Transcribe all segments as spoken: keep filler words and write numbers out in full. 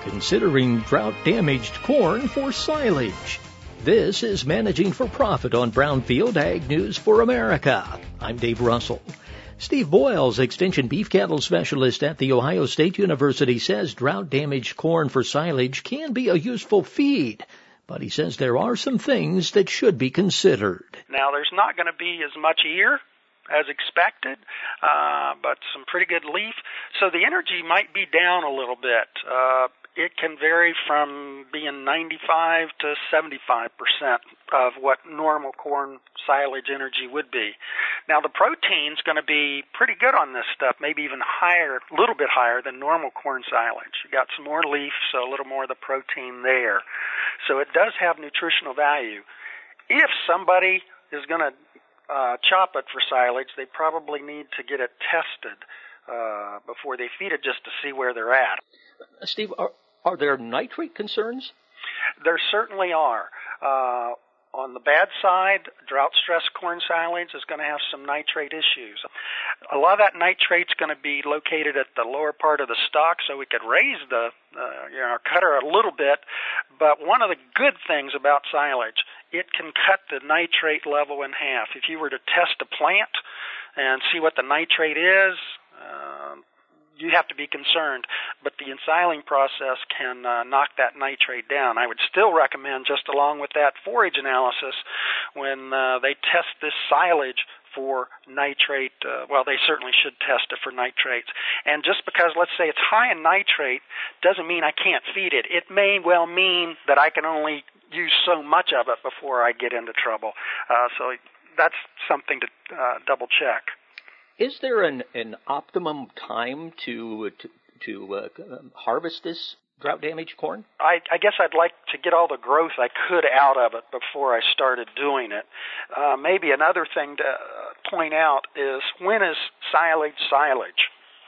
considering drought-damaged corn for silage. This is Managing for Profit on Brownfield Ag News for America. I'm Dave Russell. Steve Boyles, Extension Beef Cattle Specialist at The Ohio State University, says drought-damaged corn for silage can be a useful feed, but he says there are some things that should be considered. Now, there's not going to be as much ear as expected, uh, but some pretty good leaf. So the energy might be down a little bit. Uh, it can vary from being ninety-five to seventy-five percent of what normal corn silage energy would be. Now, the protein's going to be pretty good on this stuff, maybe even higher, a little bit higher than normal corn silage. You got some more leaf, so a little more of the protein there. So it does have nutritional value. If somebody is going to uh, chop it for silage, they probably need to get it tested uh, before they feed it, just to see where they're at. Steve, are, are there nitrate concerns? There certainly are. Uh, on the bad side, drought-stressed corn silage is going to have some nitrate issues. A lot of that nitrate's going to be located at the lower part of the stalk, so we could raise the uh, you know, cutter a little bit. But one of the good things about silage, it can cut the nitrate level in half. If you were to test a plant and see what the nitrate is, uh, you have to be concerned, but the ensiling process can uh, knock that nitrate down. I would still recommend, just along with that forage analysis, when uh, they test this silage for nitrate, uh, well, they certainly should test it for nitrates. And just because, let's say, it's high in nitrate doesn't mean I can't feed it. It may well mean that I can only use so much of it before I get into trouble. Uh, so that's something to uh, double check. Is there an, an optimum time to to, to uh, harvest this drought-damaged corn? I, I guess I'd like to get all the growth I could out of it before I started doing it. Uh, maybe another thing to point out is, when is silage silage?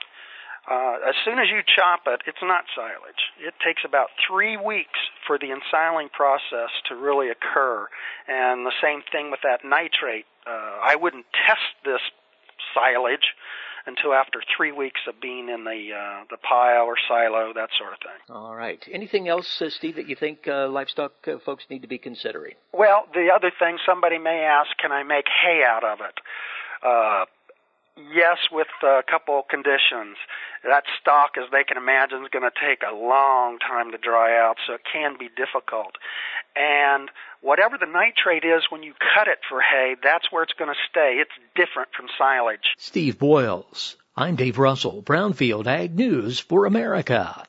Uh, as soon as you chop it, it's not silage. It takes about three weeks for the ensiling process to really occur. And the same thing with that nitrate. Uh, I wouldn't test this silage until after three weeks of being in the uh, the pile or silo, that sort of thing. All right. Anything else, uh, Steve, that you think uh, livestock uh, folks need to be considering? Well, the other thing somebody may ask, can I make hay out of it? Uh, yes, with a couple conditions. That stalk, as they can imagine, is going to take a long time to dry out, so it can be difficult. And whatever the nitrate is when you cut it for hay, that's where it's going to stay. It's different from silage. Steve Boyles. I'm Dave Russell, Brownfield Ag News for America.